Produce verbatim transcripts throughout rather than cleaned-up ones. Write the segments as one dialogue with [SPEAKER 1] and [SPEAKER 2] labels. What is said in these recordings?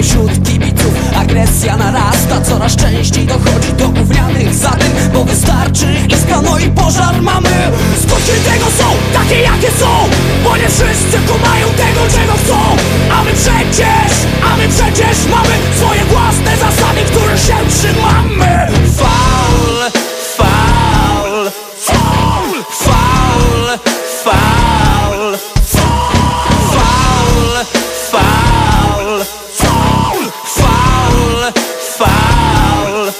[SPEAKER 1] wśród kibiców. Agresja narasta, coraz częściej dochodzi do gównianych zatym, bo wystarczy iskra, no i pożar mamy. Skutki tego są takie jakie są, bo nie wszyscy kumają tego czego chcą. A my przecież, a my przecież mamy swoje własne zasady, które się trzymamy. Faul, faul, faul, faul, faul, faul, faul, faul, faul, faul.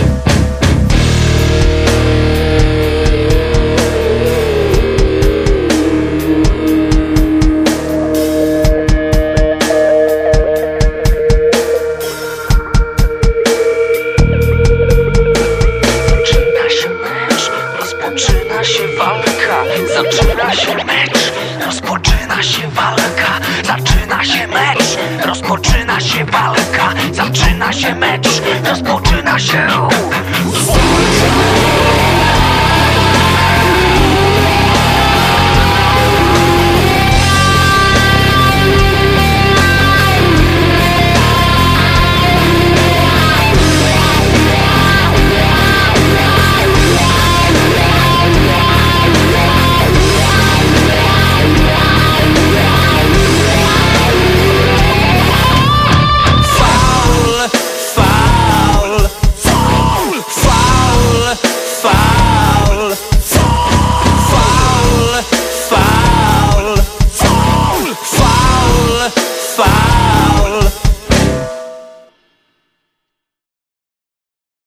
[SPEAKER 2] Zaczyna się walka, zaczyna się mecz, rozpoczyna się walka, zaczyna się mecz, rozpoczyna się walka, zaczyna się mecz, rozpoczyna się
[SPEAKER 1] Faul, faul, faul, faul, faul, faul.